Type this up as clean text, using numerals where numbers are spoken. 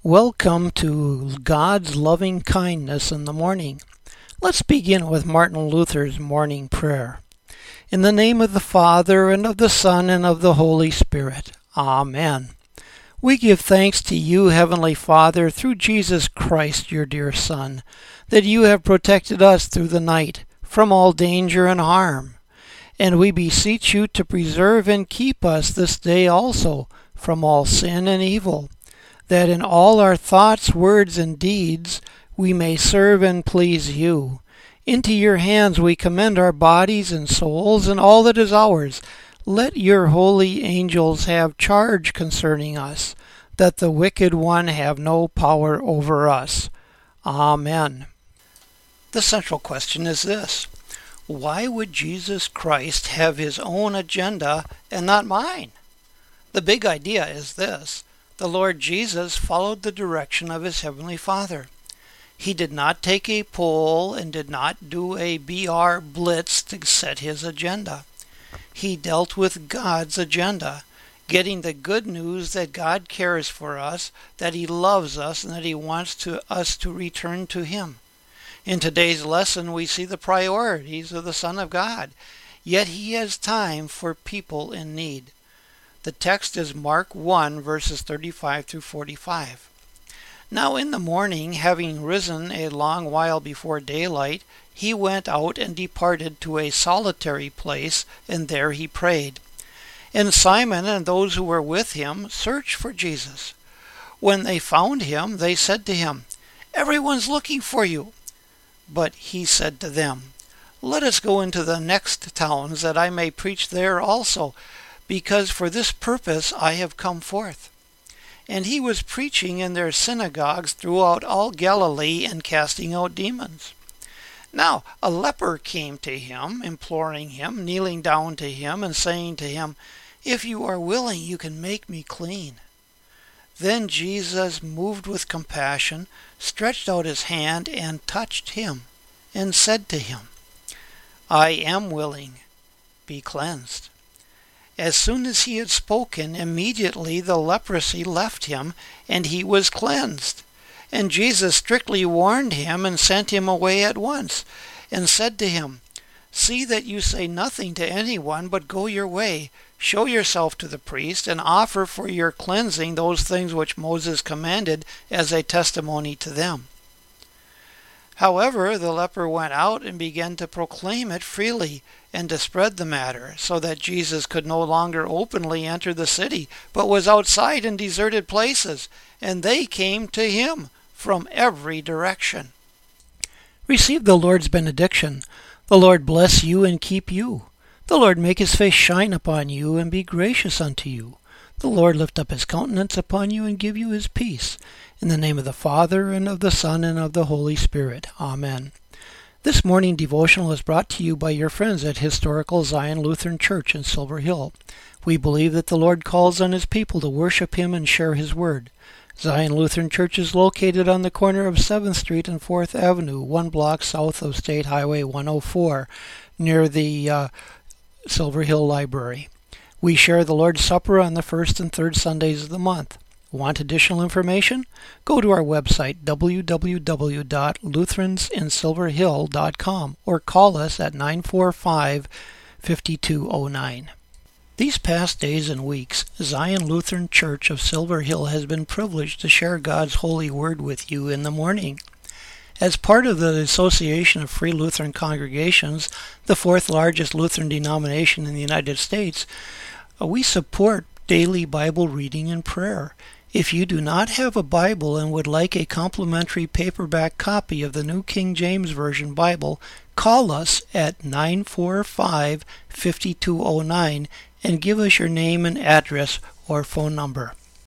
Welcome to God's loving kindness in the morning. Let's begin with Martin Luther's morning prayer. In the name of the Father, and of the Son, and of the Holy Spirit. Amen. We give thanks to you, Heavenly Father, through Jesus Christ, your dear Son, that you have protected us through the night from all danger and harm. And we beseech you to preserve and keep us this day also from all sin and evil, that in all our thoughts, words, and deeds we may serve and please you. Into your hands we commend our bodies and souls and all that is ours. Let your holy angels have charge concerning us, that the wicked one have no power over us. Amen. The central question is this: why would Jesus Christ have his own agenda and not mine? The big idea is this: the Lord Jesus followed the direction of his Heavenly Father. He did not take a poll and did not do a BR blitz to set his agenda. He dealt with God's agenda, getting the good news that God cares for us, that he loves us, and that he wants us to return to him. In today's lesson, we see the priorities of the Son of God, yet he has time for people in need. The text is Mark 1, verses 35 through 45. Now in the morning, having risen a long while before daylight, he went out and departed to a solitary place, and there he prayed. And Simon and those who were with him searched for Jesus. When they found him, they said to him, "Everyone's looking for you." But he said to them, "Let us go into the next towns, that I may preach there also, because for this purpose I have come forth." And he was preaching in their synagogues throughout all Galilee and casting out demons. Now a leper came to him, imploring him, kneeling down to him, and saying to him, "If you are willing, you can make me clean." Then Jesus, moved with compassion, stretched out his hand and touched him, and said to him, "I am willing, be cleansed." As soon as he had spoken, immediately the leprosy left him, and he was cleansed. And Jesus strictly warned him and sent him away at once, and said to him, "See that you say nothing to anyone, but go your way, show yourself to the priest, and offer for your cleansing those things which Moses commanded as a testimony to them." However, the leper went out and began to proclaim it freely and to spread the matter, so that Jesus could no longer openly enter the city, but was outside in deserted places, and they came to him from every direction. Receive the Lord's benediction. The Lord bless you and keep you. The Lord make his face shine upon you and be gracious unto you. The Lord lift up his countenance upon you and give you his peace. In the name of the Father, and of the Son, and of the Holy Spirit. Amen. This morning devotional is brought to you by your friends at Historical Zion Lutheran Church in Silver Hill. We believe that the Lord calls on his people to worship him and share his word. Zion Lutheran Church is located on the corner of 7th Street and 4th Avenue, 1 block south of State Highway 104, near the Silver Hill Library. We share the Lord's Supper on the first and third Sundays of the month. Want additional information? Go to our website, www.lutheransinsilverhill.com, or call us at 945-5209. These past days and weeks, Zion Lutheran Church of Silver Hill has been privileged to share God's holy word with you in the morning. As part of the Association of Free Lutheran Congregations, the fourth largest Lutheran denomination in the United States, we support daily Bible reading and prayer. If you do not have a Bible and would like a complimentary paperback copy of the New King James Version Bible, call us at 945-5209 and give us your name and address or phone number.